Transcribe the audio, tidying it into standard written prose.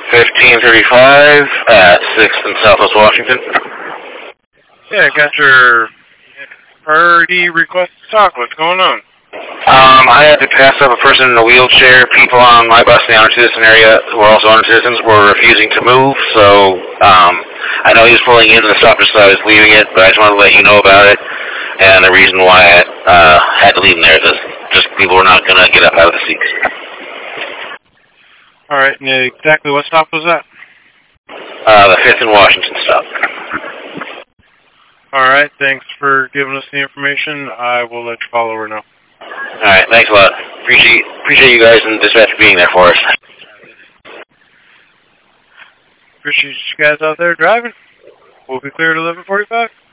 1535 at 6th and Southwest Washington. Yeah, I got your priority request to talk. What's going on? I had to pass up a person in a wheelchair. People on my bus in the honor citizen area who are also honor citizens were refusing to move, so I know he was pulling into the stop just as I was leaving it, but I just wanted to let you know about it, and the reason why I had to leave him there is just people were not going to get up out of the seats. All right, and exactly what stop was that? The 5th and Washington stop. All right, thanks for giving us the information. I will let your follower know. All right, thanks a lot. Appreciate you guys and dispatch being there for us. Appreciate you guys out there driving. We'll be clear at 11:45.